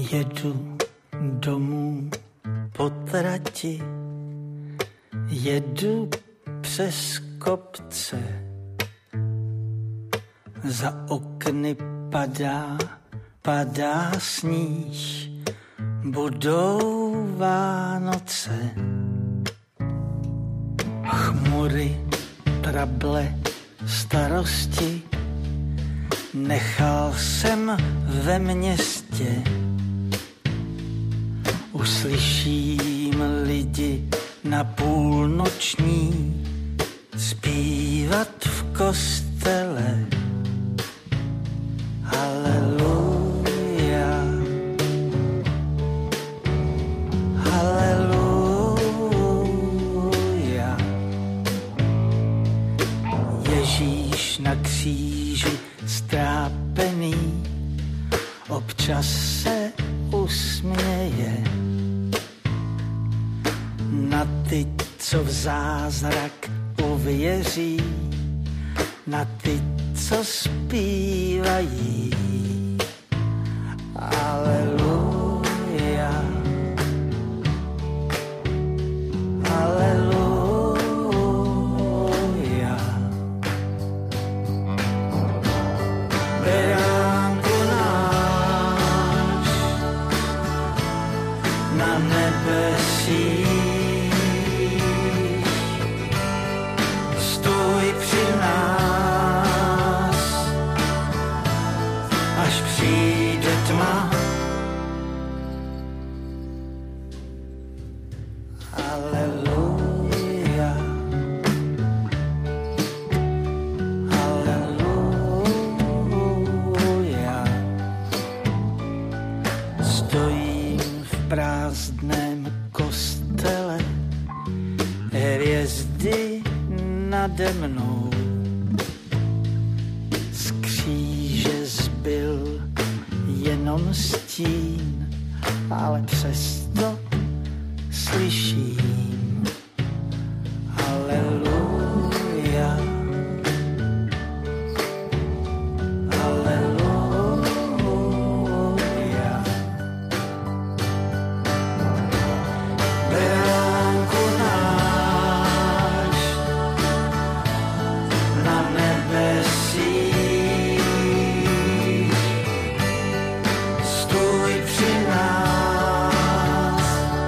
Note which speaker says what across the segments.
Speaker 1: Jedu domů po trati, jedu přes kopce, za okny padá sníh, budou Vánoce. Chmury, trable, starosti nechal jsem ve městě. Uslyším lidi na půlnoční zpívat v kostele. Haleluja, haleluja. Ježíš na kříži strápený občas se usměje na ty, co v zázrak uvěří, na ty, co zpívají. Aleluja, aleluja. Beránku náš na nebesích, stůj při nás, až přijde tma. Aleluja, aleluja. Stojím v prázdném kostele, hvězdy nade mnou. Z kříže zbyl jenom stín, ale přesto slyším. Aleluja, aleluja. Beránku náš na nebesích, stůj při nás,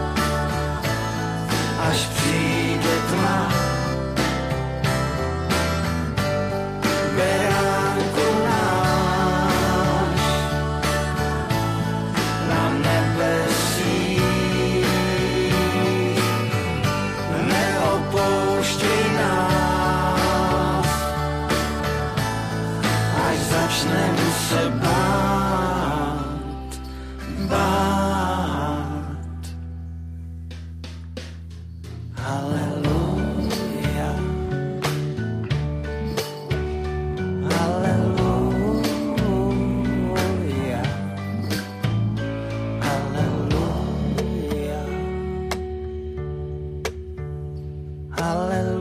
Speaker 1: až přijde tma. Beránku náš na nebesích, neopouštěj nás, až začnem se bát. Haleluja, haleluja, haleluja, haleluja.